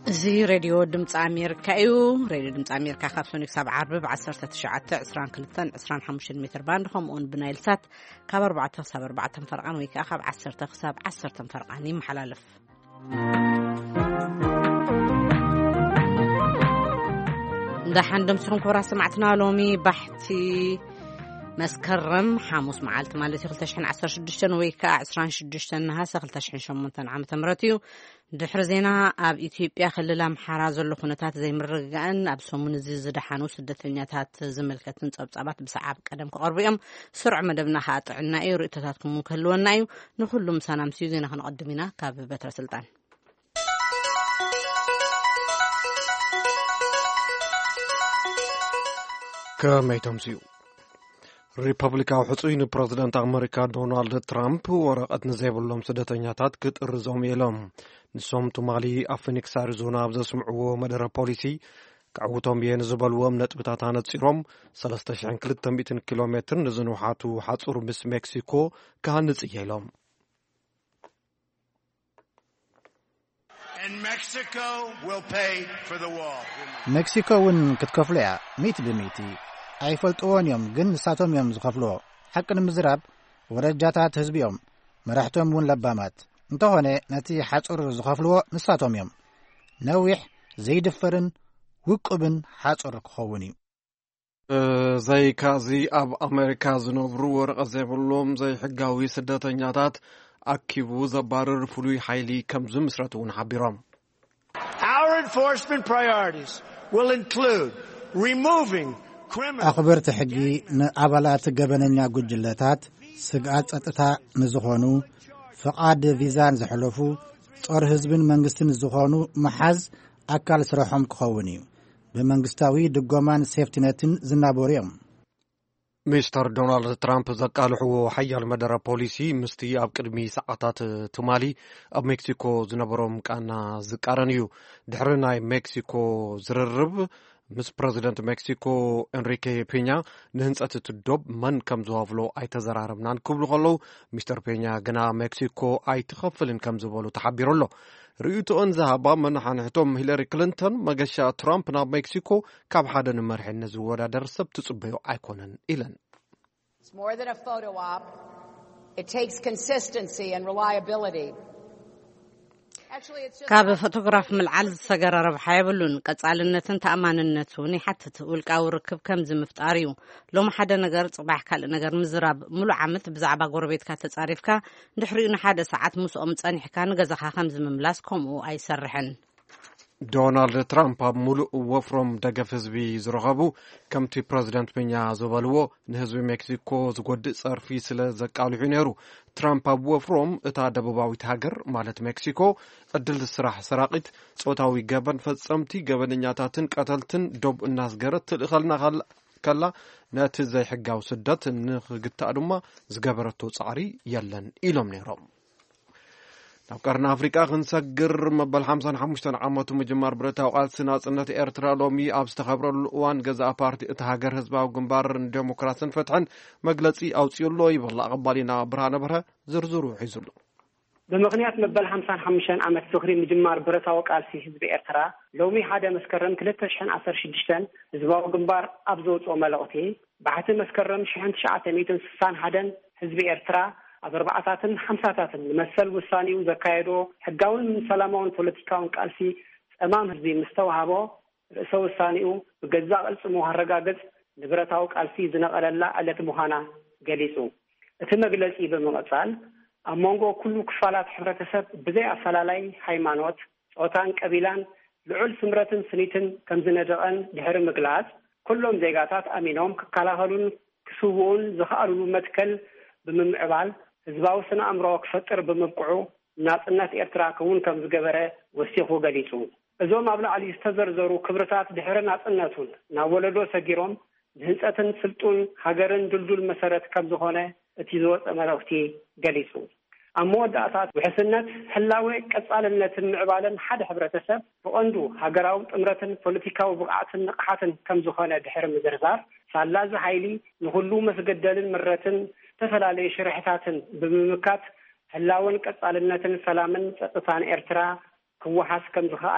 زي راديو دمت أمريكا راديو دمت أمريكا خمسونيك سبع عرب بعشرة تشعة عسران كلتن عسران حمشين متر باندهم ون بنايلسات كبر بعتها سبر بعتهم فرقان ويك أخب عسرة خساب عسرة فرقاني محلالف ده حندم سهم كبر سمعتنا لومي بحتي مسكرم حاموس معالت مالتي خلتشحن عسر شدشتن ويكا عسران شدشتن نهاسا خلتشحن شمونتن عام تمرتيو دحر زينا اب إثيوبيا خللا محراز اللو خنتات زي مرقان اب سومون زي دحانو سدتنياتات زملكتن صبصابات بسعاب قدم كقربيم سرع مدبنا خاطعنا اي رؤيتاتكم كلونا اي نخلو مسانا مسيو زينا خنقدمينا كاب بتر سلطان كميتم سيو ريبابليكاو حصين بريزيدنت أمريكا دونالد ترامب ورقت نزيبلهم سدتنياتات كترزوم يلهم نسوم تمالي أفنيكس أريزونا بزسمعو مدر بوليسي كعوتهم ينزبلوهم نتبتاتان تصيرهم 3,200 كيلومتر نزنوحاتو حاصر مس مكسيكو كهنز يلهم مكسيكو كتكفلع 100% أيفلتون يوم جن ساتهم يوم زخفلو حق المزراب ورجاتات هزبيهم مرحتهم ون لبامات انتهونه نتي حاصر زخفلو نساتهم يوم نويح زيد فرن وقبن حاصر كخوني زي كازي اب امريكا زنبرو ورق زيبلوم زي حقاوي سدتنياتات اكيبو زبارر فلوي حيلي كم زمسرتون حبيرام. Our enforcement priorities will include removing أخبرت حقي نقابلات جبننيا جوجلتات سقات أتتا نزخونو فقاد فيزان زحلفو صار حزبن منغستن زخونو محز أكل سرحهم كخوني بمنغستاوي دقومان سيفتينتن زنابوريم مستر دونالد ترامب زقالحو حيال مدر بوليسي مستي اب قدمي ساعات تمالي اب مكسيكو زنبروم كانا زقارنيو دحرناي مكسيكو زررب مس بريزيدنت مكسيكو انريكي بينيا نهنصت تدوب من كم زوافلو اي تزراربنان كبلو خلو مستر بينيا غنا مكسيكو اي تخفلن كم زبولو تحبيرلو ريوتو انزهابا من حنحتم هيلاري كلينتون مغشا ترامب نا مكسيكو كاب حدن مرحن زوودادر سب تصبيو ايكونن إلن It's more than a photo op. It takes consistency and reliability. كاب فوتوغراف ملعل سجر ربح يبلون قصالنتن تأماننتون حتى تقول كاو ركب كم زمفتاريو لو ما حدا نجر صباح كال نجر مزراب ملو عمت بزعبا غربيت كتصاريفكا دحرينا حدا ساعات مسؤم صنيحكا نغزخا خمز مملاسكم او اي سرحن دونالد ترامب ملؤ وفرم دقف حزبي زرغبو كمتي بريزيدنت بنيا زبلو نحزب مكسيكو زغد صرفي سلا زقالو نيرو ترامب وفرم اتا دباباويت هاجر مالت مكسيكو ادل السراح سراقيت صوتاوي غبن فصمتي غبنኛታትን ቀተልትን ዶብ እናስገረት ትልخلنا كلا نات زي حقاو سدت نخغتا دما زغبرتو صعري يلن إلهم نيروم ناو قرنا أفريقيا خنسجر مبل 55 عامته مجمار برتاو قال سناصنت إرترا لومي أب استخبروا الوان جزاء بارتي اتهاجر حزباو جنبار ديمقراطيين فتحن مجلسي أوصيلو يبلغ قبالينا برهان برها زرزرو حيزلو بمغنيات مبل 55 عامت سخري مجمار برتاو قال سي حزب إرترا لومي حدا مسكرم 316 حزباو جنبار أبزوت وملقتي بعد مسكرم شحن 960 حدا حزب إرترا أربعة خمسة المسل والثاني وزكايرو حقاون من سلامون بوليتيكاون قالسي أمام هذه مستوعبه رئيسه الثاني وجزاء السمو هرجاجز نبرتاو قالسي زنقل لا التي مهانا جلسوا تمجلس بمقصال أمانجو كل كفالات حركة بزي أفلالاي هايمانوت أوتان قبيلان لعل سمرة سنيتن كم زندقن دهر مجلس كلهم زيجاتات أمينهم كلاهلون كسوون زخارون متكل بمعبال زباو سنة أمرو كفتر بمبقعو ناطنات إرترا كون كم زقبرة وسيخو قليسو ازوم أبلا علي استزرزرو كبرتات دحر ناطناتون ناولدو سجيروم دهنساتن سلطون هاجرن دلدل مسارات كم زخونة اتيزوات أمراوتي قليسو أمود أطات وحسنات حلاوي كتصالنات المعبالا حد حبرتسب فأندو هاجراو أمرتن بوليتيكاو بقعتن نقحاتن كم زخونة دحر مزرزار فاللاز حيلي نهلو مسجدالن مرتن تفلالي شرحتاتن بممكات هلاون قصالنتن سلامن صطفان إرترا كوحاس كم زخاله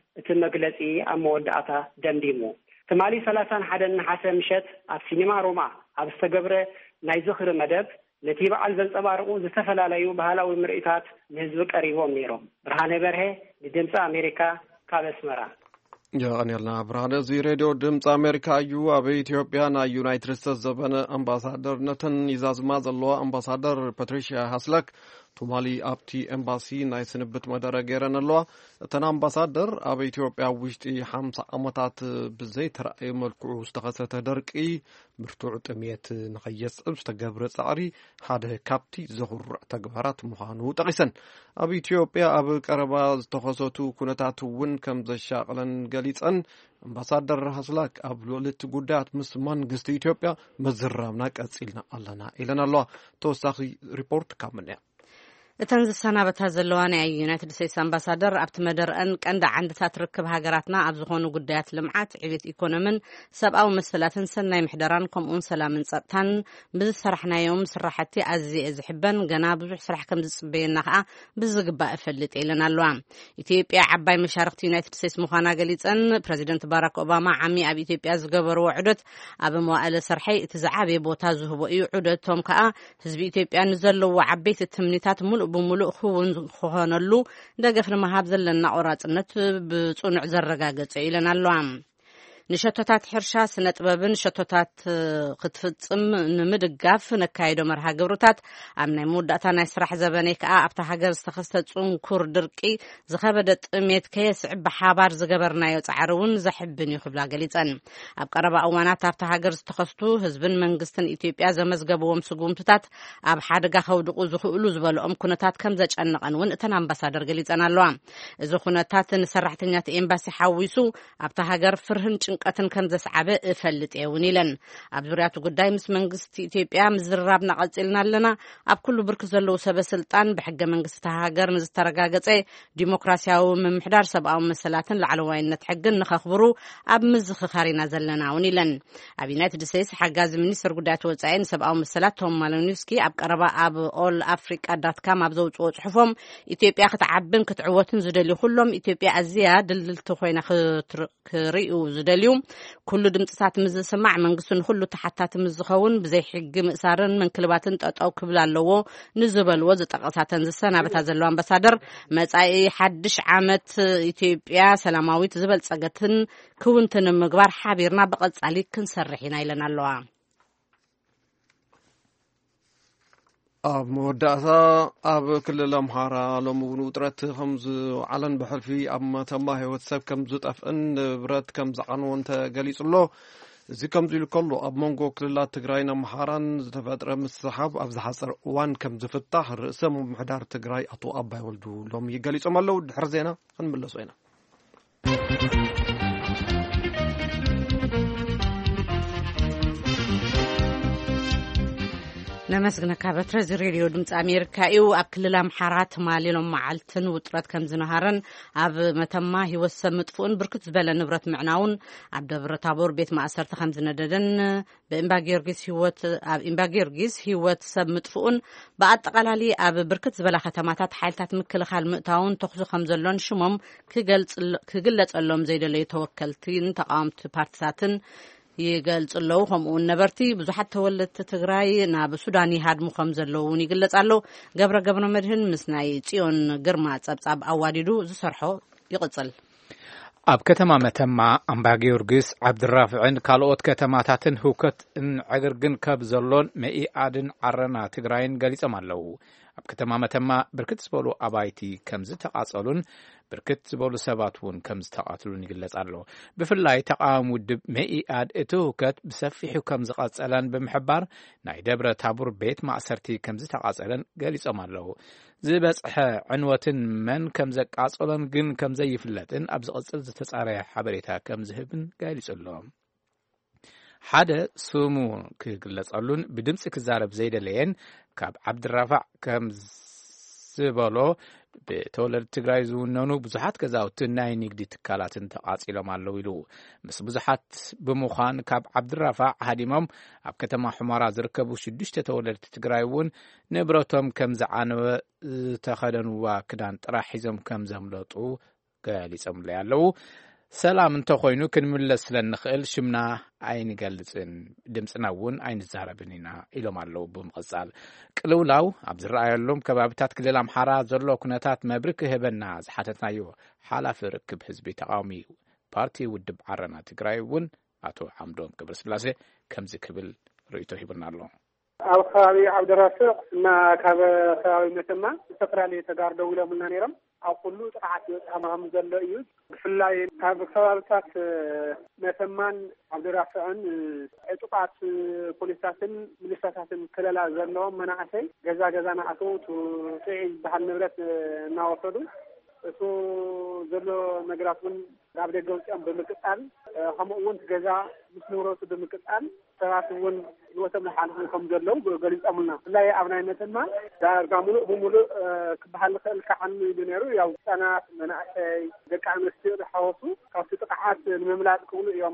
እቲ መግለጺ ኣብ መወዳእታ ደምዲሙ ትማሊ 31 ነሓሰ ምሸት ኣብ ሲኒማ ሮማ ኣብ ዝተገብረ ናይ ዝኽሪ መደብ ነቲ በዓል ዘንጸባርቑ ዝተፈላለዩ ባህላዊ ምርኢታት ንህዝቢ ቀሪቦም ነይሮም። ብርሃነ በርሄ ንድምፂ ኣሜሪካ ካብ ኣስመራ። የቀኒልና ብርሃነ እዚ ሬድዮ ድምፂ ኣሜሪካ እዩ። ኣብ ኢትዮጵያ ናይ ዩናይትድ ስቴትስ ዘበነ ኣምባሳደርነትን ይዛዝማ ዘለዋ ኣምባሳደር ፓትሪሺያ ሃስላክ ቱማሊ ኣብቲ ኤምባሲ ናይ ስንብት መደረ ገይረን ኣለዋ። እተን ኣምባሳደር ኣብ ኢትዮጵያ ውሽጢ 50 ዓመታት ብዘይ ተረኣየ መልክዑ ዝተኸሰተ ደርቂ ብርቱዕ ጥሜት ንኸየስዕብ ዝተገብረ ፃዕሪ ሓደ ካብቲ ዘኽርዕ ተግባራት ምዃኑ ጠቂሰን ኣብ ኢትዮጵያ ኣብ ቀረባ ዝተኸሰቱ ኩነታት እውን ከም ዘሻቅለን ገሊፀን ኣምባሳደር ሃስላክ ኣብ ልዕሊ ጉዳያት ምስ መንግስቲ ኢትዮጵያ መዝራብና ቀፂልና ኣለና ኢለን ኣለዋ። ተወሳኺ ሪፖርት ካብ ምንያ እተን ዝሰናበታ ዘለዋ ናይ ዩናይትድ ስቴትስ ኣምባሳደር ኣብቲ መደርአን ቀንዲ ዓንድታት ርክብ ሃገራትና ኣብ ዝኾኑ ጉዳያት ልምዓት ዕብየት ኢኮኖምን ሰብኣዊ መሰላትን ሰናይ ምሕደራን ከምኡውን ሰላምን ጸጥታን ብዝሰራሕናዮም ስራሕቲ ኣዝየ ዝሕበን ገና ብዙሕ ስራሕ ከም ዝጽበየና ከዓ ብዝግባእ እፈልጥ ኢለን ኣለዋ። ኢትዮጵያ ዓባይ መሻርክቲ ዩናይትድ ስቴትስ ምዃና ገሊፀን ፕረዚደንት ባራክ ኦባማ ዓሚ ኣብ ኢትዮጵያ ዝገበርዎ ዑደት ኣብ መዋእለ ሰርሐይ እቲ ዝዓበየ ቦታ ዝህቦ እዩ። ዑደቶም ከዓ ህዝቢ ኢትዮጵያ ንዘለዎ ዓበይቲ ትምኒታት ሙሉእ ብምሉእ ክውን ክኾነሉ ደገፍ ንምሃብ ዘለና ቆራጽነት ብጽኑዕ ዘረጋገጸ ኢለን ኣለዋ። ንሸቶታት ሕርሻ ስነ ጥበብን ሸቶታት ክትፍጽም ንምድጋፍ ነካይዶ መርሃ ግብርታት ኣብ ናይ መወዳእታ ናይ ስራሕ ዘበነይ ከዓ ኣብታ ሃገር ዝተኸስተ ጽንኩር ድርቂ ዝኸበደ ጥሜት ከየስዕብ ብሓባር ዝገበርናዮ ጻዕሪ እውን ዘሕብን እዩ ክብላ ገሊፀን ኣብ ቀረባ እዋናት ኣብታ ሃገር ዝተኸስቱ ህዝብን መንግስትን ኢትዮጵያ ዘመዝገበዎም ስጉምትታት ኣብ ሓደጋ ከውድቁ ዝኽእሉ ዝበልኦም ኩነታት ከም ዘጨነቐን እውን እተን ኣምባሳደር ገሊፀን ኣለዋ። እዚ ኩነታት ንሰራሕተኛት ኤምባሲ ሓዊሱ ኣብታ ሃገር ፍርህን ቀትን ከም ዘስዓበ እፈልጥ እውን ኢለን ኣብ ዙርያቱ ጉዳይ ምስ መንግስቲ ኢትዮጵያ ምዝራብና ቀፂልና ኣለና ኣብ ኩሉ ብርክ ዘለው ሰበስልጣን ብሕገ መንግስቲ ሃገር ንዝተረጋገፀ ዲሞክራሲያዊ ምምሕዳር ሰብኣዊ መሰላትን ላዕለዋይነት ሕግን ንኸኽብሩ ኣብ ምዝኽኻሪና ዘለና እውን ኢለን ኣብ ዩናይትድ ስቴትስ ሓጋዚ ሚኒስትር ጉዳያት ወፃኢን ሰብኣዊ መሰላት ቶም ማሊኖቭስኪ ኣብ ቀረባ ኣብ ኦል ኣፍሪካ ዳትካም ኣብ ዘውፅኦ ጽሑፎም ኢትዮጵያ ክትዓብን ክትዕወትን ዝደልዩ ኩሎም ኢትዮጵያ ኣዝያ ድልድልቲ ኮይና ክርእዩ ዝደልዩ ኩሉ ድምፅታት ምዝስማዕ መንግስትን ኩሉ ተሓታቲ ምዝኸውን ብዘይ ሕጊ ምእሳርን መንክልባትን ጠጠው ክብል ኣለዎ ንዝበልዎ ዝጠቐሳተን ዝሰናበታ ዘለዋ ኣምባሳደር መጻኢ ሓድሽ ዓመት ኢትዮጵያ ሰላማዊት ዝበልጸገትን ክውንትን ምግባር ሓቢርና ብቐጻሊ ክንሰርሕ ኢና ኢለን ኣለዋ። ኣብ መወዳእታ ኣብ ክልል ኣምሓራ ሎሚ እውን ውጥረት ከም ዝዓለን ብሕልፊ ኣብ መተማ ህይወት ሰብ ከም ዝጠፍእን ንብረት ከም ዝዓንወን ተገሊጹ ኣሎ። እዚ ከምዚ ኢሉ ከሎ ኣብ መንጎ ክልላት ትግራይን ኣምሓራን ዝተፈጥረ ምስሓብ ኣብ ዝሓፀረ እዋን ከም ዝፍታሕ ርእሰ ምምሕዳር ትግራይ ኣቶ ኣባይ ወልዱ ሎሚ ገሊፆም ኣለዉ። ድሕሪ ዜና ክንምለሱ ኢና። ነመስግነካ በትረዚ ሬድዮ ድምፂ ኣሜሪካ እዩ። ኣብ ክልል ኣምሓራ ትማሊሎም መዓልትን ውጥረት ከም ዝነሃረን ኣብ መተማ ህይወት ሰብ ምጥፉእን ብርክት ዝበለ ንብረት ምዕናውን ኣብ ደብረ ታቦር ቤት ማእሰርቲ ከም ዝነደደን በእምባ ጊዮርጊስ ህይወት ሰብ ምጥፉእን ብኣጠቃላሊ ኣብ ብርክት ዝበለ ከተማታት ሓይልታት ምክልኻል ምእታውን ተኽሱ ከም ዘሎን ሽሞም ክግለጸሎም ዘይደለዩ ተወከልትን ተቃወምቲ ፓርቲታትን ይገልጽ ኣለዉ። ከምኡውን ነበርቲ ብዙሓት ተወለድቲ ትግራይ ናብ ሱዳን ይሃድሙ ከም ዘለዉ እውን ይግለጽ ኣሎ። ገብረ መድህን ምስ ናይ ጽዮን ግርማ ጸብጻብ ኣዋዲዱ ዝሰርሖ ይቕጽል። ኣብ ከተማ መተማ ኣምባ ጊዮርጊስ ዓብድራፍዕን ካልኦት ከተማታትን ህውከትን ዕግርግን ካብ ዘሎን መኢኣድን ዓረና ትግራይን ገሊጾም ኣለዉ። ኣብ ከተማ መተማ ብርክት ዝበሉ ኣባይቲ ከም ዝተቃጸሉን ብርክት ዝበሉ ሰባት እውን ከም ዝተቃተሉን ይግለጽ ኣሎ። ብፍላይ ተቃዋሚ ውድብ መኢኣድ እቲ ህውከት ብሰፊሑ ከም ዝቐጸለን ብምሕባር ናይ ደብረ ታቦር ቤት ማእሰርቲ ከም ዝተቃጸለን ገሊጾም ኣለዉ። ዝበጽሐ ዕንወትን መን ከም ዘቃጸሎን ግን ከም ዘይፍለጥን ኣብ ዝቕጽል ዝተጻረየ ሓበሬታ ከም ዝህብን ገሊጹ ኣሎ። ሓደ ስሙ ክግለጸሉን ብድምፂ ክዛረብ ዘይደለየን ካብ ዓብድራፋዕ ከም ዝበሎ ብተወለድቲ ትግራይ ዝውነኑ ብዙሓት ገዛውትን ናይ ንግዲ ትካላትን ተቃጺሎም ኣለዉ ኢሉ ምስ ብዙሓት ብምዃን ካብ ዓብድራፋዕ ሃዲሞም ኣብ ከተማ ሕማራ ዝርከቡ 6 ተወለድቲ ትግራይ እውን ንብረቶም ከም ዝዓነወ ዝተኸደንዋ ክዳን ጥራሕ ሒዞም ከም ዘምለጡ ገሊጾም ያለው ሰላም እንተኾይኑ ክንምለስ ስለንኽእል ሽምና ኣይንገልጽን ድምፅና እውን ኣይንዛረብን ኢና ኢሎም ኣለው ብምቕጻል ቅልውላው ኣብ ዝረኣየሎም ከባቢታት ክልል ኣምሓራ ዘሎ ኩነታት መብሪ ክህበና ዝሓተትናዮ ሓላፊ ርክብ ህዝቢ ተቃዋሚ ፓርቲ ውድብ ዓረና ትግራይ እውን ኣቶ ዓምዶም ገብረስላሴ ከምዚ ክብል ርእይቶ ሂብና ኣሎ ኣብ ከባቢ ዓብደራስዕ እና ካብ ከባቢ መተማ ዝተፈላለዩ ተጋርደው ኢሎምና ነይሮም ኣብ ኩሉ ጥቃዓት ይወፅሃም ዘሎ እዩ ብፍላይ ካብ ከባቢታት መተማን ዓብደራስዕን ዕጡቃት ፖሊሳትን ሚሊሻታትን ከለላ ዘለዎም መናእሰይ ገዛ ንኣተው ጥዒ ዝበሃል ንብረት እናወሰዱ እሱ ዘሎ ነገራት እውን ናብ ደገ ወፂኦም ብምቅጣል ከምኡውን ገዛ ምስ ንብረቱ ብምቅጣል ሰባት እውን ህይወቶም ዝሓልፉ ከም ዘለው ገሊፆምልና ብፍላይ ኣብ ናይ መተማ ዳርጋ ሙሉእ ብሙሉእ ክበሃል ዝኽእል ከዓኒ ኢሉ ነይሩ ያው ህፃናት መናእሰይ ደቂ ኣንስትዮ ዝሓወሱ ካብቲ ጥቕዓት ንምምላጥ ክብሉ እዮም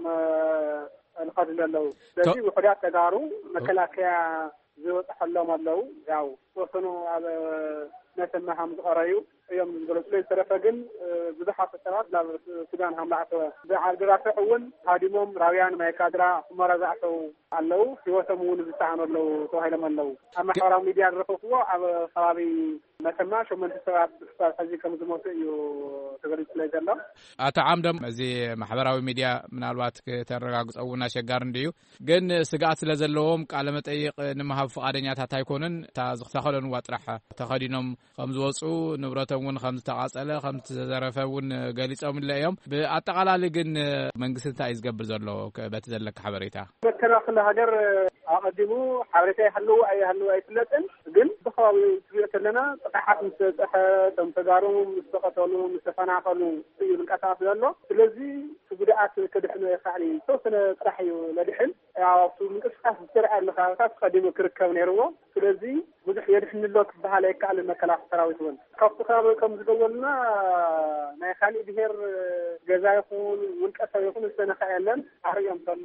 ንኸዱ ዘለው ስለዚ ውሕዳት ተጋሩ መከላከያ ዝወፅሐሎም ኣለው ያው ተወሰኑ ኣብ መተማ ከም ዝቐረዩ እዮም ዝገለጹ ዝተረፈ ግን ብዙሓት ሰባት ናብ ሱዳን ከም ዝኣተወ ብዓብደራስዕ እውን ሃዲሞም ራውያን ማይካድራ ሁመራ ዝኣተው ኣለው ህይወቶም እውን ዝሰዓኑ ኣለው ተባሂሎም ኣለው ኣብ ማሕበራዊ ሚድያ ዝረኸብዎ ኣብ ከባቢ መተማ 8 ሰባት ሕዚ ከም ዝሞቱ እዩ ተገሊጹ ላይ ዘሎ ኣቶ ዓምዶም እዚ ማሕበራዊ ሚድያ ምናልባት ከተረጋግፀውና ሸጋር እንድዩ ግን ስጋኣት ስለ ዘለዎም ቃለ መጠይቅ ንምሃብ ፈቃደኛታት ኣይኮኑን እታ ዝተኸደንዋ ጥራሕ ተኸዲኖም ከም ዝወፁ ንብረቶም እውን ከም ዝተቃፀለ ከም ዝተዘረፈ እውን ገሊፆም እዮም ብኣጠቃላሊ ግን መንግስቲ እንታይ እዩ ዝገብር ዘሎ በቲ ዘለካ ሓበሬታ መከላኸሊ ሃገር ኣቀዲሙ ሓበሬታ ይሃለዉ ኣይፍለጥን ግን ብኸባቢኡ ትሪኦ ከለና ጥቃዓት ምስ በፅሐ እቶም ተጋሩ ምስ ተቐተሉ ምስ ተፈናቐሉ እዩ ዝንቀሳቐስ ዘሎ ስለዚ ጉድኣት ከድሕኑ የኽኣል ተወሰነ ጥራሕ እዩ ለድሕን ኣብቲ ምንቅስቃስ ዝተርኣየሉ ከባቢታት ቀዲሙ ክርከብ ነይርዎ ስለዚ ብዙሕ የድሕንሎ ክበሃል ኣይከኣልን መከላኸሊ ሰራዊት እውን ካብቲ ከባቢ ከም ዝገበሉና ናይ ካሊእ ብሄር ገዛ ይኹን ውልቀ ሰብ ይኹን ዝተነኽአ የለን ኣርዮም ከም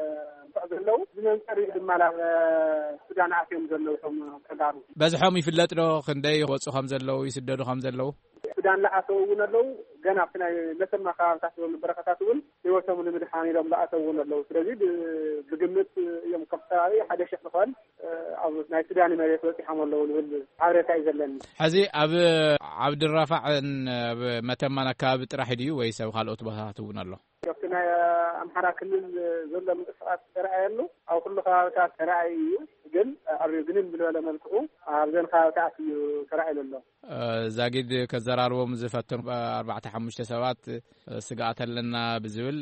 ዘለው ዝመንፀር ድማ ናብ ሱዳን ኣትዮም ዘለው እቶም ተጋሩ በዝሖም ይፍለጥ ዶ ክንደይ ወፁ ከም ዘለው ይስደዱ ከም ዘለው ሱዳን ዝኣተው እውን ኣለው ገና ኣብቲ ናይ መተማ ከባቢታት ዘሉ በረኻታት እውን ህይወቶም ንምድሓን ኢሎም ዝኣተው እውን ኣለው ስለዚ ብግምት እዮም ካብ ከባቢ 1,000 ዝኸውን ኣብ ናይ ሱዳን መሬት በፂሖም ኣለው ዝብል ሓበሬታ እዩ ዘለኒ ሕዚ ኣብ ዓብድራፋዕን ኣብ መተማን ኣከባቢ ጥራሕ ድዩ ወይስ ኣብ ካልኦት ቦታታት እውን ኣሎ ኣብቲ ናይ ኣምሓራ ክልል ዘሎ ምንቅስቃስ ተረኣየሉ ኣብ ኩሉ ከባቢታት ተረኣዩ እዩ ግን ኣብሪኡ ግን ብዝበለ መልክዑ ኣብዘን ከባቢታት እዩ ተረኣዩ ዘሎ ዛጊድ ከዘራርቦም ዝፈትኑ 4-5 ሰባት ስጋኣት ኣለና ብዝብል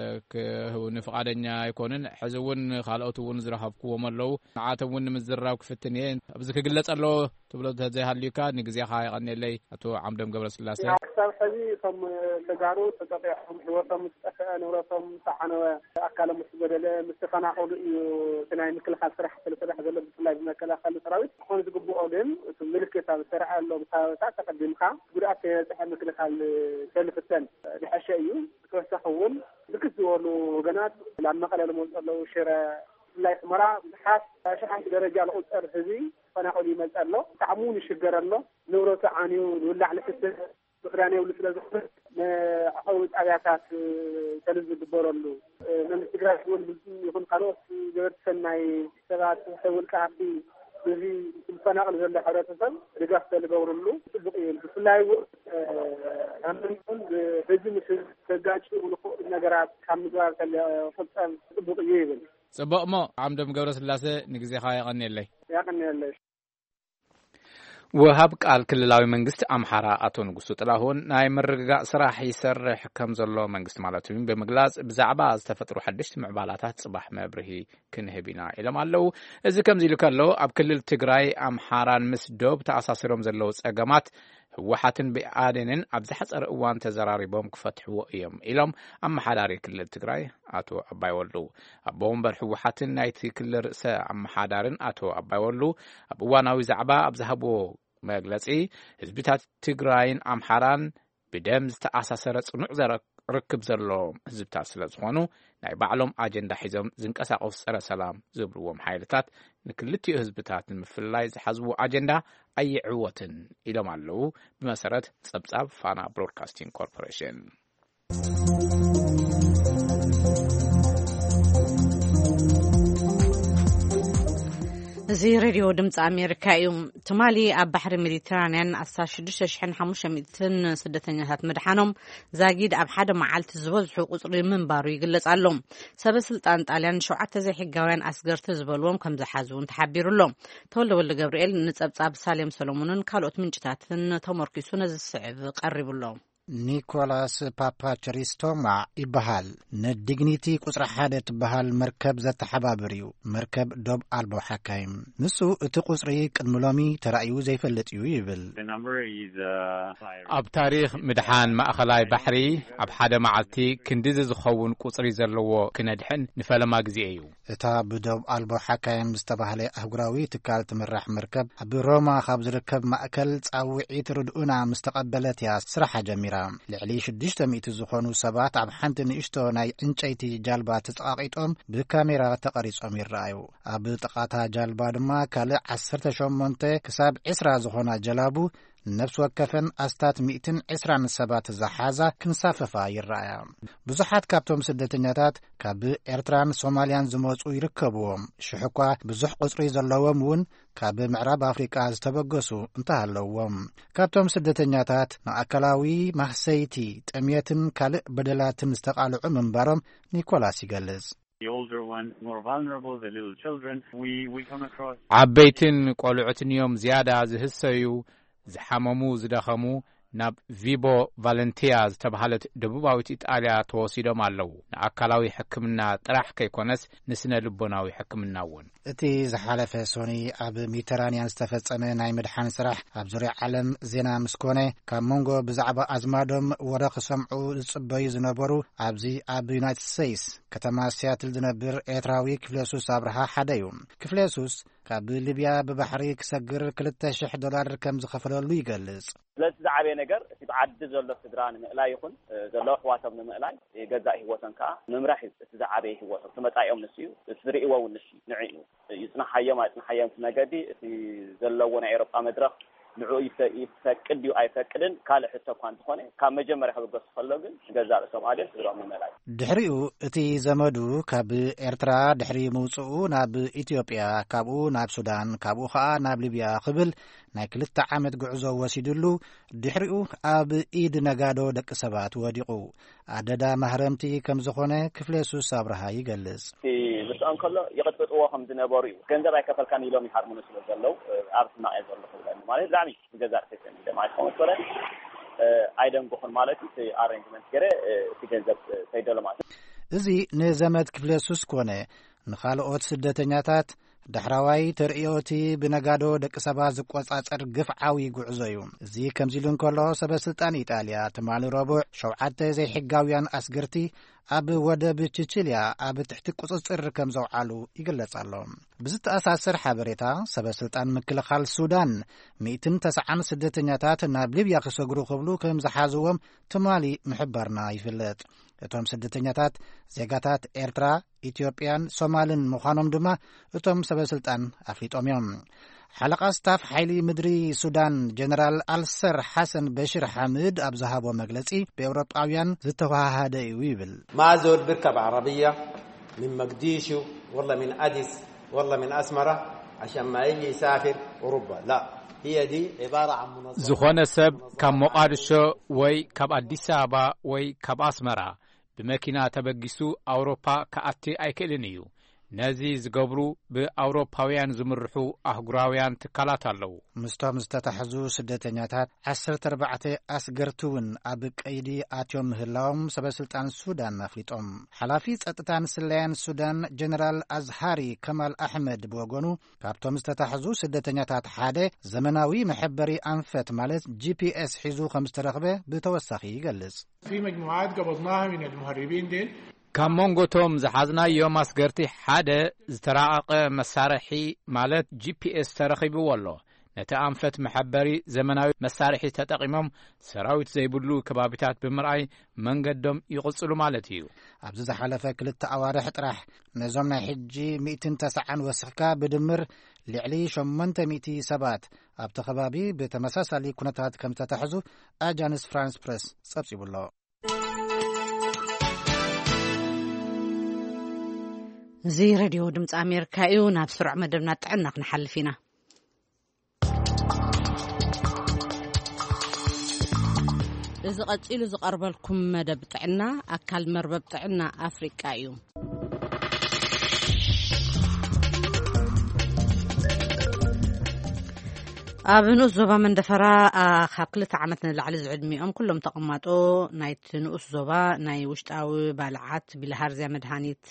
ንፍቃደኛ ኣይኮኑን ሕዚ እውን ካልኦት እውን ዝረኸብክዎም ኣለው ንዓቶም እውን ንምዝራብ ክፍትን እየ ኣብዚ ክግለጽ ኣሎ ትብሎ ተዘይሃልዩካ ንግዜኻ ይቐኒለይ ኣቶ ዓምዶም ገብረስላሴ ክሳብ ሕዚ እቶም ተጋሩ ተጠቂዖም ህይወቶም ዝጠፍአ ንብረቶም ዝተዓነወ ኣካሎም ምስ ገደለ ምስ ተፈናቐሉ እዩ እቲ ናይ ምክልኻል ስራሕ ዝስራሕ ዘሎ ብፍላይ ብመከላኸሊ ሰራዊት ክኾን ዝግብኦ ግን እቲ ምልክት ኣብ ዝተርኣየሎም ከባቢታት ተቐዲምካ ጉድኣት የብፅሕ ምክልኻል ተልፍተን ዝሐሸ እዩ ብተወሳኺ እውን ብርክት ዝበሉ ወገናት ናብ መቐለ ዝመፁ ኣለው ሽረ ብፍላይ ሁመራ ብዙሓት ሸሓት ደረጃ ዝቁፀር ህዝቢ ተፈናቐሉ ይመፅእ ኣሎ ብጣዕሚ እውን ይሽገር ኣሎ ንብረቱ ዓንዩ ዝብላዕ ልፍቲ ምክዳን የብሉ ስለ ዝኽእል ንዓቐዊ ጣብያታት ተልዝ ዝግበረሉ መንግስቲ ትግራይ እውን ይኹን ካልኦት ገበርቲ ሰናይ ሰባት ውልቀ ሃፍቲ እዚ ዝፈናቐል ዘሎ ሕብረተሰብ ድጋፍ ዝገብርሉ ፅቡቅ እዩ ብፍላይ ኣመንኩን ህዝቢ ምስ ተጋጭኡ ዝኽእሉ ነገራት ካብ ምግባር ከልፍፀም ፅቡቅ እዩ ይብል ፅቡቅ እሞ ዓምዶም ገብረስላሴ ንግዜኻ ይቐኒየለይ ወሃብ ቃል ክልላዊ መንግስቲ ኣምሓራ ኣቶ ንጉሱ ጥላሁን ናይ ምርግጋእ ስራሕ ይሰርሕ ከም ዘሎ መንግስቲ ማለት እዩ ብምግላጽ ብዛዕባ ዝተፈጥሩ ሓድሽቲ ምዕባላታት ጽባሕ መብርሂ ክንህብ ኢና ኢሎም ኣለው እዚ ከምዚ ኢሉ ከሎ ኣብ ክልል ትግራይ ኣምሓራን ምስ ዶብ ተኣሳሲሮም ዘለው ጸገማት ህወሓትን ብአዴንን ኣብ ዝሓፀረ እዋን ተዘራሪቦም ክፈትሕዎ እዮም ኢሎም ኣመሓዳሪ ክልል ትግራይ ኣቶ ኣባይ ወሉ ኣብ ወንበር ህወሓትን ናይቲ ክልል ርእሰ ኣመሓዳርን ኣቶ ኣባይ ወሉ ኣብ እዋናዊ ዛዕባ ኣብ ዝሃብዎ መግለጺ ህዝብታት ትግራይን ኣምሓራን ብደም ዝተኣሳሰረ ጽኑዕ ርክብ ዘሎም ህዝብታት ስለ ዝኾኑ ናይ ባዕሎም ኣጀንዳ ሒዞም ዝንቀሳቐሱ ጸረ ሰላም ዝብልዎም ሓይልታት ንክልቲኡ ህዝብታት ንምፍላይ ዝሓዝቡ ኣጀንዳ ኣይዕወትን ኢሎም ኣለዉ ብመሰረት ጸብጻብ ፋና ብሮድካስቲንግ ኮርፖሬሽን። እዚ ሬድዮ ድምፂ ኣሜሪካ እዩ። ትማሊ ኣብ ባሕሪ ሜዲተራንያን 16,500 ስደተኛታት ምድሓኖም ዛጊድ ኣብ ሓደ መዓልቲ ዝበዝሑ ቁፅሪ ምንባሩ ይግለጽ ኣሎ። ሰበስልጣን ጣልያን 7 ዘይሕጋውያን ኣስገርቲ ዝበልዎም ከም ዝሓዙን ተሓቢሩሎም። ተወልደ ወልደ ገብርኤል ንጸብጻብ ሳሌም ሰሎሞንን ካልኦት ምንጭታትን ተመርኪሱ ነዚ ስዕብ ቀሪቡሎ። ኒኮላስ ፓፓቸሪስቶማ ይበሃል። ንዲግኒቲ ቁጽሪ 1 ትበሃል መርከብ ዘተሓባብር እዩ። መርከብ ዶብ ኣልቦ ሓካይም ንሱ እቲ ቁጽሪ ቅድሚ ሎሚ ተራእዩ ዘይፈልጥ እዩ ይብል። ኣብ ታሪኽ ምድሓን ማእኸላይ ባሕሪ ኣብ ሓደ መዓልቲ ክንዲዚ ዝኸውን ቁጽሪ ዘለዎ ክነድሕን ንፈለማ ግዜ እዩ። እታ ብዶብ ኣልቦ ሓካይም ዝተባህለ ኣህጉራዊ ትካል ትምራሕ መርከብ ኣብ ሮማ ካብ ዝርከብ ማእከል ጻውዒት ርድኡና ምስ ተቐበለት እያ ስራሓ ጀሚራ። ልዕሊ 600 ዝኾኑ ሰባት ኣብ ሓንቲ ንእሽቶ ናይ ዕንጨይቲ ጃልባ ተጠቃቂጦም ብካሜራ ተቐሪጾም ይረኣዩ። ኣብ ጥቃታ ጃልባ ድማ ካልእ 18 ክሳብ 20 ዝኾና ጀላቡ ነፍስ ወከፈን ኣስታት 120 ሰባት ዝሓዛ ክንሳፈፋ ይረኣያ። ብዙሓት ካብቶም ስደተኛታት ካብ ኤርትራን ሶማልያን ዝመጹ ይርከብዎም። ሽሕኳ ብዙሕ ቁጽሪ ዘለዎም እውን ካብ ምዕራብ ኣፍሪቃ ዝተበገሱ እንተሃለዎም። ካብቶም ስደተኛታት ማእከላዊ ማህሰይቲ ጥምየትን ካልእ በደላትን ዝተቃልዑ ምንባሮም ኒኮላስ ይገልጽ። ዓበይትን ቆልዑትን እዮም ዝያዳ ዝህሰዩ ዝሓመሙ ዝደኸሙ ናብ ቪቦ ቫለንቲያ ዝተባሃለት ደቡባዊት ኢጣልያ ተወሲዶም ኣለዉ። ንኣካላዊ ሕክምና ጥራሕ ከይኮነስ ንስነ ልቦናዊ ሕክምና እውን። እቲ ዝሓለፈ ሶኒ ኣብ ሜዲተራንያን ዝተፈጸመ ናይ ምድሓን ስራሕ ኣብ ዙርያ ዓለም ዜና ምስኮነ ካብ መንጎ ብዛዕባ ኣዝማዶም ወረ ክሰምዑ ዝጽበዩ ዝነበሩ ኣብዚ ኣብ ዩናይትድ ስቴትስ ከተማ ሲያትል ዝነብር ኤርትራዊ ክፍሌሱስ ኣብርሃ ሓደ እዩ። ክፍሌሱስ ካብ ሊብያ ብባሕሪ ክሰግር $2,000 ከም ዝኸፈለሉ ይገልጽ። ስለዚ ዝዓበየ ነገር እቲ ብዓዲ ዘሎ ስድራ ንምእላይ ይኹን ዘሎ ኣሕዋቶም ንምእላይ ገዛእ ህይወቶም ከዓ ምምራሕ እቲ ዝዓበየ ህይወቶም ትመጣዮም ንስ እዩ እትሪእዎ እውን ንስ ንዕኡ ይጽናሓዮም ኣይጽናሓዮም መገዲ እቲ ዘለዎ ናይ ኤውሮጳ መድረኽ ንዑ ይፈቅድ እዩ ኣይፈቅድን ካልእ ሕቶ እኳ እንተኾነ ካብ መጀመርያ ክብገሱ ከሎ ግን ገዛእ ሶማሌ ስድሮም ንምእላይ ድሕሪኡ እቲ ዘመዱ ካብ ኤርትራ ድሕሪ ምውፅኡ ናብ ኢትዮጵያ ካብኡ ናብ ሱዳን ካብኡ ከዓ ናብ ሊብያ ክብል ናይ 2 ዓመት ጉዕዞ ወሲድሉ ድሕሪኡ ኣብ ኢድ ነጋዶ ደቂ ሰባት ወዲቑ ኣደዳ ማህረምቲ ከም ዝኾነ ክፍሌሱስ ኣብርሃ ይገልጽ። ምስኦም ከሎ ይቅጥቅጥዎ ከም ዝነበሩ እዩ። ገንዘብ ኣይከፈልካን ኢሎም ይሓርሙኑ ስለ ዘለው ኣብ ስማዕ ዘሎ ማለት ላዕሚ ገዛእ ተሰኒ ደማይ ኮንትሮል ኣይደንጎኹን ማለት እቲ ኣሬንጅመንት ገረ እቲ ገንዘብ ተይደሎ ማለት እዚ ንዘመድ ክፍሌሱስ ኮነ ንኻልኦት ስደተኛታት ዳሕራዋይ ተርእዮቲ ብነጋዶ ደቂ ሰባት ዝቆጻጸር ግፍዓዊ ጉዕዞ እዩ። እዚ ከምዚ ኢሉ እንከሎ ሰበስልጣን ኢጣልያ ትማሊ ረቡዕ 7 ዘይሕጋውያን ኣስገርቲ ኣብ ወደብ ቺቺልያ ኣብ ትሕቲ ቁጽጽር ከም ዘውዓሉ ይግለጽ ኣሎ። ብዝተኣሳሰር ሓበሬታ ሰበስልጣን ምክልኻል ሱዳን 190 ስደተኛታት ናብ ሊብያ ክሰግሩ ክብሉ ከም ዝሓዝዎም ትማሊ ምሕባርና ይፍለጥ። እቶም ስደተኛታት ዜጋታት ኤርትራ፣ ኢትዮጵያን ሶማልን ምዃኖም ድማ እቶም ሰበስልጣን ኣፍሊጦም እዮም። ሓለቓ ስታፍ ሓይሊ ምድሪ ሱዳን ጀነራል ኣልሰር ሓሰን በሽር ሓምድ ኣብ ዝሃቦ መግለጺ ብኤውሮጳውያን ዝተዋሃደ እዩ ይብል። ማዞል ብርከብ ዓረብያ ምን መቅዲሹ ወላ ምን ኣዲስ ወላ ምን ኣስመራ عشان ما يجي يسافر أوروبا لا هي دي عبارة عن منظمة ዝኾነ ሰብ ካብ ሞቃዲሾ ወይ ካብ ኣዲስ አበባ ወይ ካብ ኣስመራ ብመኪና ተበጊሱ ኣውሮፓ ከኣቲ ኣይክእልን እዩ። ነዚ ዝገብሩ ብኣውሮፓውያን ዝምርሑ ኣህጉራውያን ትካላት ኣለዉ። ምስቶም ዝተታሕዙ ስደተኛታት 14 ኣስገርቱውን ኣብ ቀይዲ ኣትዮም ምህላዎም ሰበስልጣን ሱዳን ኣፍሊጦም። ሓላፊ ጸጥታን ስለያን ሱዳን ጀነራል ኣዝሃሪ ከማል ኣሕመድ ብወገኑ ካብቶም ዝተታሕዙ ስደተኛታት ሓደ ዘመናዊ መሐበሪ ኣንፈት ማለት GPS ሒዙ ከም ዝተረኽበ ብተወሳኺ ይገልጽ። في مجموعات قبضناها من المهربين ديل ካብ መንጎቶም ዝሓዝናዮም ኣስገርቲ ሓደ ዝተራቐቐ መሳርሒ ማለት GPS ተረኺብዎ ኣሎ። ነቲ ኣንፈት መሐበሪ ዘመናዊ መሳርሒ ተጠቂሞም ሰራዊት ዘይብሉ ከባቢታት ብምርኣይ መንገዶም ይቕጽሉ ማለት እዩ። ኣብዚ ዝሓለፈ 2 ኣዋርሕ ጥራሕ ነዞም ናይ ሕጂ 190 ወስኽካ ብድምር ልዕሊ 800 ሰባት ኣብቲ ከባቢ ብተመሳሳሊ ኩነታት ከም ዝተታሕዙ ኣጃንስ ፍራንስ ፕረስ ጸብጺቡሎ። እዚ ሬድዮ ድምፂ ኣሜሪካ እዩ። ናብ ስሩዕ መደብና ጥዕና ክንሓልፍ ኢና። እዚ ቀፂሉ ዝቐርበልኩም መደብ ጥዕና ኣካል መርበብ ጥዕና ኣፍሪቃ እዩ። ኣብ ንኡስ ዞባ መንደፈራ ካብ 2 ዓመት ንላዕሊ ዝዕድሚኦም ኩሎም ተቐማጦ ናይቲ ንኡስ ዞባ ናይ ውሽጣዊ ባልዓት ቢልሃርዝያ መድሃኒት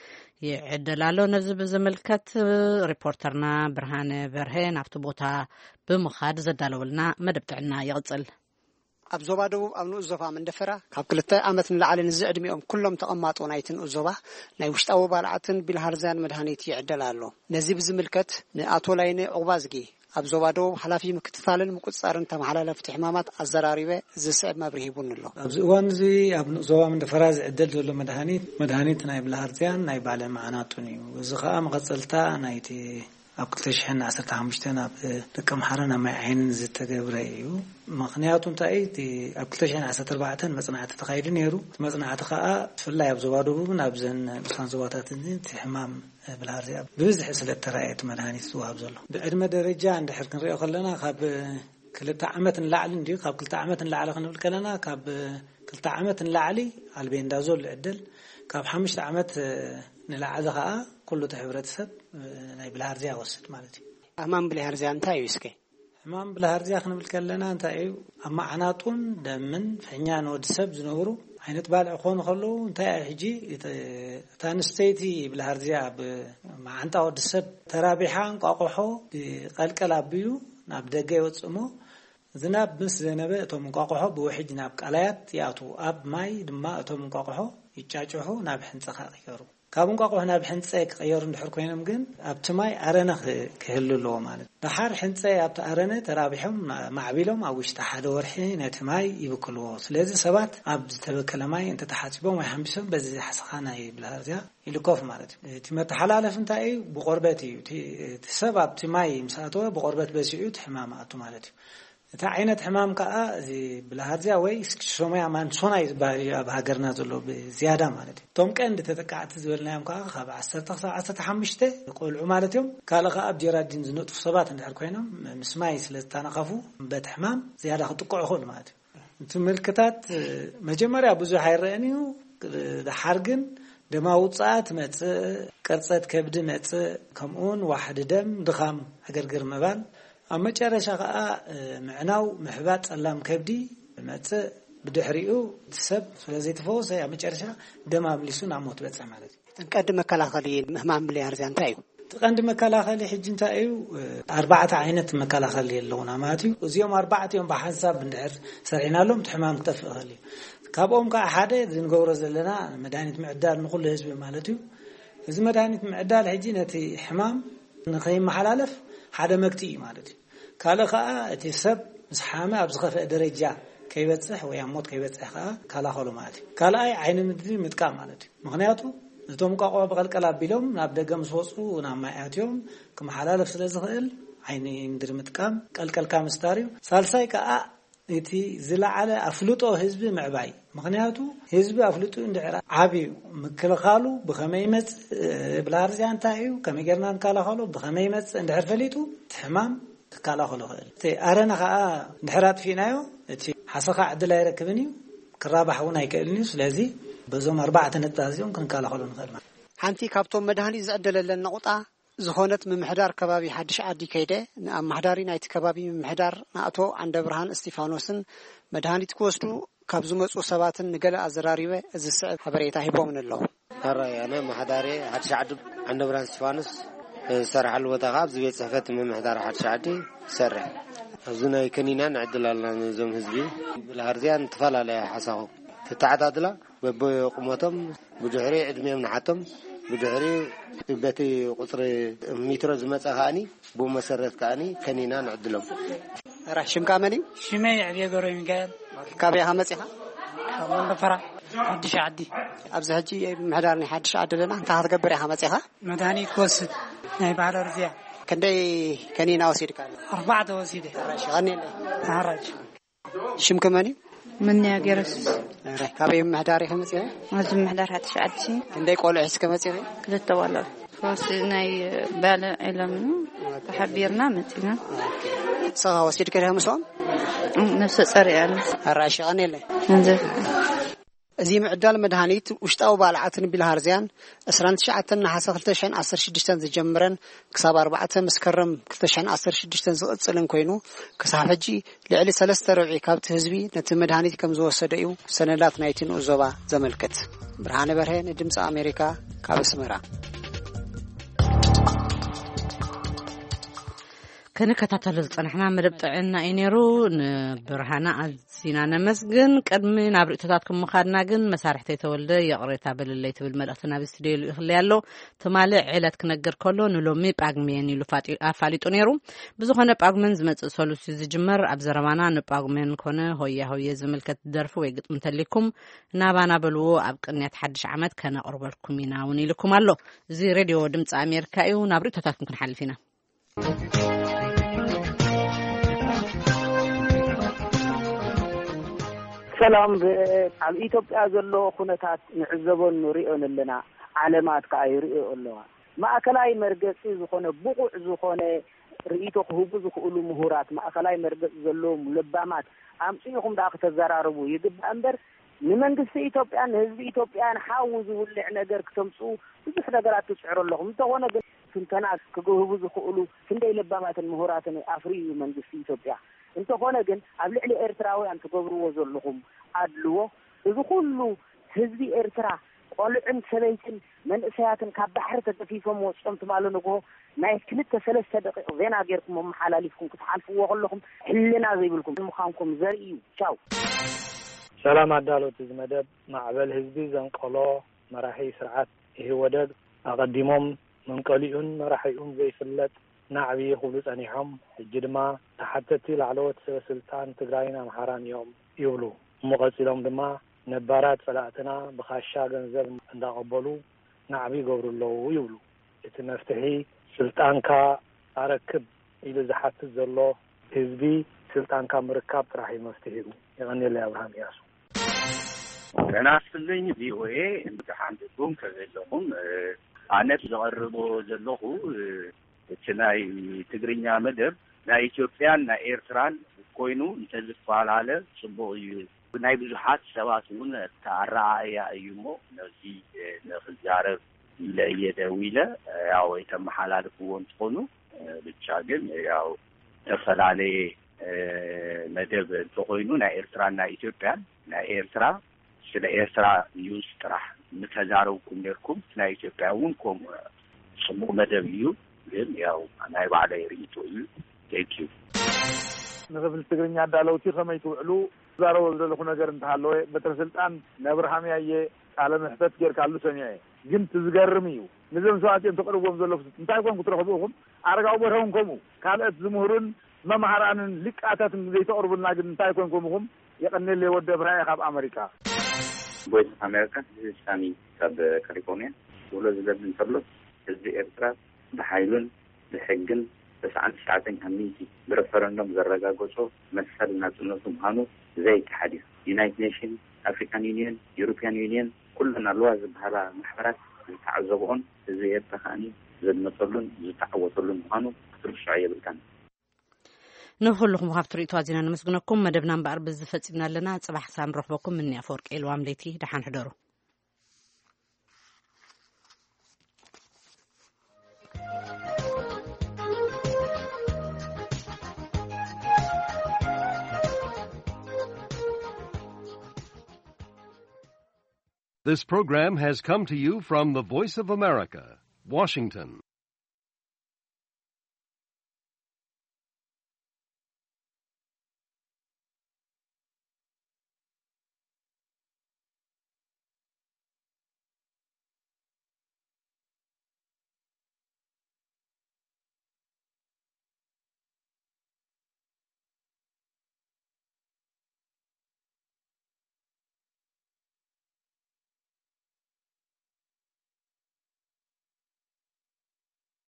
ይዕደላሎ። ነዚ ብዝምልከት ሪፖርተርና ብርሃነ በርሄ ናብቲ ቦታ ብምኻድ ዘዳለወልና መደብ ጥዕና ይቕጽል። ኣብ ዞባ ደቡብ ኣብ ንኡስ ዞባ መንደፈራ ካብ 2 ዓመት ንላዕሊ ዝዕድሚኦም ኩሎም ተቐማጦ ናይቲ ንኡስ ዞባ ናይ ውሽጣዊ ባልዓትን ቢልሃርዝያን መድሃኒት ይዕደላሎ። ነዚ ብዝምልከት ንኣቶ ላይነ ዕቑባዝጊ ኣብ ዞባ ደቡብ ሓላፊ ምክትታልን ምቁፅጻርን ተመሓላለፍቲ ሕማማት ኣዘራሪበ ዝስዕብ መብርሂ ይቡን ኣሎ። ኣብዚ እዋን እዚ ኣብ ዞባ መንደፈራ ዝዕደል ዘሎ መድሃኒት ናይ ቢልሃርዝያን ናይ ባለ መዓናጡን እዩ። እዚ ከዓ መቐፀልታ ናይቲ ኣብ 2015 ኣብ ደቀ መሓረን ኣብ ማይ ዓይንን ዝተገብረ እዩ። ምክንያቱ እንታይ ኣብ 2014 መጽናዕቲ ተኻይዱ ነይሩ። መጽናዕቲ ከዓ ብፍላይ ኣብ ዞባ ደቡብን ኣብ ዘን ንሳን ዞባታትን ሕማም ቢልሃርዝያ ብብዝሒ ስለተረኣየ መድሃኒት ዝወሃብ ዘሎ ብዕድመ ደረጃ እንድሕር ክንሪኦ ከለና ካብ 2 ዓመት ንላዕሊ እንዲሁ ካብ 2 ዓመት ንላዕሊ ክንብል ከለና ካብ 2 ዓመት ንላዕሊ ኣልቤንዳዞል ዝዕደል ካብ 5 ዓመት ንላዕሊ ከዓ ኩሉ ሕብረተሰብ ናይ ቢልሃርዝያ ወስድ ማለት እዩ። ሕማም ቢልሃርዝያ እንታይ እዩ? እስኪ ሕማም ቢልሃርዝያ ክንብል ከለና እንታይ እዩ? ኣብ ማዕናጡን ደምን ፍሕኛን ወዲሰብ ዝነብሩ ዓይነት ባልዕ ክኾኑ ከለዉ እንታይ ሕጂ እታ ንስተይቲ ቢልሃርዝያ ብማዓንጣ ወዲሰብ ተራቢሓ እንቋቑሖ ቀልቀል ኣቢሉ ናብ ደገ ይወፅሞ ዝናብ ምስ ዘነበ እቶም እንቋቑሖ ብውሕጅ ናብ ቃላያት ይኣትዉ። ኣብ ማይ ድማ እቶም እንቋቑሖ ይጫጭሑ ናብ ሕንፀ ክቐየሩ። ካብ እንቋቑሖ ናብ ሕንፀ ክቐየሩ እንድሕር ኮይኖም ግን ኣብቲ ማይ ኣረነ ክህሉ ኣለዎ ማለት ድሓር ሕንፀ ኣብቲ ኣረነ ተራቢሖም ማዕቢሎም ኣብ ውሽጢ ሓደ ወርሒ ነቲ ማይ ይብክልዎ። ስለዚ ሰባት ኣብ ዝተበከለ ማይ እንተተሓፂቦም ወይ ሓንቢሶም በዚ ሓስኻ ናይ ቢልሃርዝያ ይልኮፍ ማለት እዩ። እቲ መተሓላለፍ እንታይ እዩ? ብቆርበት እዩ። እቲ ሰብ ኣብቲ ማይ ምስኣተወ ብቆርበት በሲዑ እቲ ሕማም ኣቱ ማለት እዩ። እቲ ዓይነት ሕማም ከዓ እዚ ቢልሃርዝያ ወይ ስኪዞፍሬኒያ ማንሶናይ ዝበሃል ኣብ ሃገርና ዘሎ ብዝያዳ ማለት እዩ። እቶም ቀንዲ ተጠቃዕቲ ዝበልናዮም ከዓ ካብ 10 ክሳብ 15 ቆልዑ ማለት እዮም። ካልእ ከዓ ኣብ ጀራዲን ዝነጥፉ ሰባት እንድሕር ኮይኖም ምስ ማይ ስለዝተነኸፉ በቲ ሕማም ዝያዳ ክጥቅዑ ይኽእሉ ማለት እዩ። እቲ ምልክታት መጀመርያ ብዙሕ ኣይረአን እዩ። ድሓር ግን ደማ ውፅኣት መፅእ፣ ቅርፀት ከብዲ መፅእ፣ ከምኡውን ዋሕዲ ደም፣ ድኻም ኣገርግር ምባል፣ ኣብ መጨረሻ ከዓ ምዕናው ምሕባጥ ጸላም ከብዲ መፅእ፣ ብድሕሪኡ ሰብ ስለዘይተፈወሰ ኣብ መጨረሻ ደም ኣምሊሱ ናብ ሞት በፅሕ ማለት እዩ። ቀንዲ መከላኸሊ ሕማም ቢልሃርዝያ እንታይ እዩ? ቀንዲ መከላኸሊ ሕጂ እንታይ እዩ? 4 ዓይነት መከላኸሊ ኣለውና ማለት እዩ። እዚኦም 4 ብሓንሳብ እንድሕር ሰሪሕናሎም እቲ ሕማም ክጠፍእ ይኽእል እዩ። ካብኦም ከዓ ሓደ ዝንገብሮ ዘለና መድሃኒት ምዕዳል ንኩሉ ህዝቢ ማለት እዩ። እዚ መድሃኒት ምዕዳል ሕጂ ነቲ ሕማም ንኸይመሓላለፍ ሓደ መክቲ እዩ ማለት እዩ። ካልእ ከዓ እቲ ሰብ ምስ ሓመ ኣብ ዝኸፍአ ደረጃ ከይበፅሕ ወይ ኣብ ሞት ከይበፅሕ ከዓ ከላኸሉ ማለት እዩ። ካልኣይ ዓይኒ ምድሪ ምጥቃም ማለት እዩ። ምክንያቱ እቶም እንቋቑሖ ብቐልቀል ኣቢሎም ናብ ደገ ምስ ወፁ ናብ ማይ ኣትዮም ክመሓላለፍ ስለ ዝኽእል ዓይኒ ምድሪ ምጥቃም፣ ቀልቀልካ ምስታር እዩ። ሳልሳይ ከዓ እቲ ዝለዓለ ኣፍልጦ ህዝቢ ምዕባይ። ምክንያቱ ህዝቢ ኣፍልጡ እንድሕር ዓብዩ ምክልኻሉ ብኸመይ መፅእ ቢልሃርዝያ እንታይ እዩ ከመይ ጌርና ንከላኸሎ ብኸመይ መፅእ እንድሕር ፈሊጡ እቲ ሕማም ክከላኸሎ ይኽእል። እቲ ኣረነ ከዓ እንድሕር ኣጥፊእናዮ እቲ ሓሰኻ ዕድል ኣይረክብን እዩ፣ ክራባሕ እውን ኣይክእልን እዩ። ስለዚ በዞም 4 ነጥብታት እዚኦም ክንከላኸሉ ንኽእል ማለት ሓንቲ ካብቶም መድሃኒት ዝዕደለለን ነቑጣ ዝኾነት ምምሕዳር ከባቢ ሓድሽ ዓዲ ከይደ ንኣማሕዳሪ ናይቲ ከባቢ ምምሕዳር ንኣቶ ዓንደ ብርሃን እስጢፋኖስን መድሃኒት ክወስዱ ካብ ዝመፁ ሰባትን ንገለ ኣዘራሪበ እዚ ስዕብ ሓበሬታ ሂቦምን ኣለዉ። ኣነ ማሕዳሪ ሓድሽ ዓዲ ዓንደ ብርሃን እስጢፋኖስ ዝሰርሓሉ ቦታ ካብ እዚ ቤት ፅሕፈት ምምሕዳር ሓድሽ ዓዲ ይሰርሕ። ኣብዚ ናይ ከኒና ንዕድል ኣለና ንዞም ህዝቢ ቢልሃርዝያ ዝተፈላለየ ሓሳኹ ተተዓታትላ በበቁመቶም ብድሕሪ ዕድሜኦም ንሓቶም بدعري بتي قطر متر زمصا كاني بو مسرت كاني كنينا نعدلهم راح شم كامني شمي عبي غوري ميغال كابيها مصيحه كابون فرا حدش عدي ابز حجي محدارني حدش عدلنا انت هتقبريها مصيحه مداني كوسد ناي بعد رزيع كندي كنينا وسيد كان 4 وسيد راش غني عراج شم كماني مني اجرس راح كابي محداري خمسه لازم محدار هاتش عدشي كندي قولعس كمصيحه كلتا والله فاس ناي بالا علمنا تحبيرنا متينا صها وسيد كده مسوم نفس صريال راش غني له انزل እዚ ምዕዳል መድሃኒት ውሽጣዊ ባልዓትን ቢልሃርዝያን 29 ናሓሰ 2016 ዝጀምረን ክሳብ 4 መስከረም 2016 ዝቕጽልን ኮይኑ ክሳብ ሕጂ ልዕሊ 3 ካብቲ ህዝቢ ነቲ መድሃኒት ከም ዝወሰደ እዩ ሰነዳት ናይቲ ንኡዞባ ዘመልክት ብርሃነ በርሄ ንድምፂ ኣሜሪካ ካብ ኣስመራ ከነከታተሉ ዝጸንሕና መደብ ጥዕና ኢነሩ ንብርሃና ኣዚና ነመስግን ቅድሚ ናብ ርእቶታት ከምኻድና ግን መሳርሕቲ ተወልደ የቕሬታ በለለይ ትብል መልእኽቲ ናብ ስቱዲዮ ይኽእል ያሎ ትማሊ ዕለት ክነገር ከሎ ንሎሚ ጳጉሜን ኢሉ ኣፋሊጡ ነይሩ ብዝኾነ ጳጉሜን ዝመጽእ ሰሉስ ዝጅመር ኣብ ዘረባና ንጳጉሜን ኮነ ሆያ ሆየ ዝምልከት ደርፊ ወይ ግጥም ተሊኩም ናባና በልዎ ኣብ ቅንያት ሓድሽ ዓመት ከነቕርበልኩም ኢና እውን ኢልኩም ኣሎ እዚ ሬድዮ ድምፂ ኣሜሪካ እዩ ናብ ርእቶታትኩም ክንሓልፍ ኢና ሰላም ኣብ ኢትዮጵያ ዘሎ ኩነታት ንዕዘቦን ንሪኦን ኣለና ዓለማት ከዓ ይሪኦ ኣለዋ ማእከላይ መርገፂ ዝኾነ ብቑዕ ዝኾነ ርእይቶ ክህቡ ዝኽእሉ ምሁራት ማእከላይ መርገፂ ዘለዎም ልባማት ኣምፂኢኹም ዳ ከተዘራርቡ ይግባእ እምበር ንመንግስቲ ኢትዮጵያን ንህዝቢ ኢትዮጵያን ሓዊ ዝውልዕ ነገር ክተምፅኡ ብዙሕ ነገራት ትፅዕሩ ኣለኹም እንተኾነ ግን ትንተና ክህቡ ዝኽእሉ ክንደይ ልባማትን ምሁራትን ኣፍርዩ መንግስቲ ኢትዮጵያ እንተኾነ ግን ኣብ ልዕሊ ኤርትራውያን ትገብርዎ ዘለኹም ኣድልዎ እዚ ኩሉ ህዝቢ ኤርትራ ቆልዕን ሰበይትን መንእሰያትን ካብ ባሕሪ ተገፊፎም ወፅኦም ትማሉ ንግሆ ናይ 2-3 ደቂቕ ዜና ጌርኩም መሓላሊፍኩም ክትሓልፍዎ ከለኹም ሕልና ዘይብልኩም ምዃንኩም ዘርኢ እዩ ቻው ሰላም ኣዳሎት እዚ መደብ ማዕበል ህዝቢ ዘንቀሎ መራሒ ስርዓት ይህወደግ ኣቐዲሞም መንቀሊኡን መራሒኡን ዘይፍለጥ ናዕቢ ክብሉ ጸኒሖም ሕጂ ድማ ተሓተቲ ላዕለዎት ሰበስልጣን ትግራይን ኣምሓራን እዮም ይብሉ እሞ ድማ ነባራት ጸላእትና ብኻሻ ገንዘብ እንዳቐበሉ ናዕቢ ይገብሩ ኣለዉ ይብሉ እቲ መፍትሒ ስልጣንካ ኣረክብ ኢሉ ዝሓትት ዘሎ ህዝቢ ስልጣንካ ምርካብ ጥራሕ መፍትሒ እዩ ይቐኒለ ኣብርሃም ያሱ ጤና ይስጥልኝ ቪኦኤ እንድሓንኩም ከዘለኹም ኣነት ዘቐርቦ ዘለኹ እቲ ናይ ትግርኛ መደብ ናይ ኢትዮጵያን ናይ ኤርትራን ኮይኑ እንተዝፈላለ ጽቡቕ እዩ ናይ ብዙሓት ሰባት እውን ተኣረኣያ እዩ እሞ ነዚ ንኽዛረብ ኢለ ደው ኢለ ያው የተመሓላልፍዎ እንትኾኑ ብቻ ግን ያው ተፈላለየ መደብ እንተኾይኑ ናይ ኤርትራን ናይ ኢትዮጵያን ናይ ኤርትራ ስለ ኤርትራ ኒውስ ጥራሕ ንተዛረብኩም ነርኩም ናይ ኢትዮጵያ እውን ከምኡ ጽቡቕ መደብ እዩ ግን ያው ናይ ባዕለይ ርእይቶ እዩ ቴንክ ዩ ንኽፍል ትግርኛ ዳለውቲ ከመይ ትውዕሉ ዛረቦ ዘለኹ ነገር እንተሃለወ በትረ ስልጣን ነብርሃም ያየ ቃለ ምሕተት ጌርካሉ ሰሚዐ ግን ትዝገርም እዩ ንዞም ሰባት እዮም ተቐርቦም ዘለኹ እንታይ ኮንኩ ትረኽብኹም ኣረጋዊ በርሆም ከምኡ ካልኦት ዝምሁሩን መምሃራንን ሊቃታትን ዘይተቐርቡልና ግን እንታይ ኮንኩምኹም የቐኒለ ወዲ ብርሃ ካብ ኣሜሪካ ቮይስ ኦፍ ኣሜሪካ ሳሚ ካብ ካሊፎርኒያ ውሎ ዝለብ እንተሎ ህዝቢ ኤርትራ ብሓይሉን ብሕግን በሰዓት ሰዓተኛ ሚቲ ብረፈረንደም ዘረጋገጾ መሰል ናጽነቱ ምዃኑ ዘይከሓድ እዩ ዩናይትድ ኔሽን ኣፍሪካን ዩኒየን ዩሮፒያን ዩኒየን ኩለን ኣለዋ ዝበሃላ ማሕበራት ዝተዓዘብኦን ህዝቢ ኤርትራ ከዓኒ ዘድመፀሉን ዝተዓወተሉን ምዃኑ ክትርስዖ የብልካን ንኹልኩም ካብ ትርኢቱ ዜና ነመስግነኩም መደብና እምበኣር ብዝፈፂምና ኣለና ፅባሕ ክሳብ ንረኽበኩም እኒ ኣፈወርቂ ኤልዋም ለይቲ ደሓን ሕደሩ This program has come to you from the Voice of America, Washington.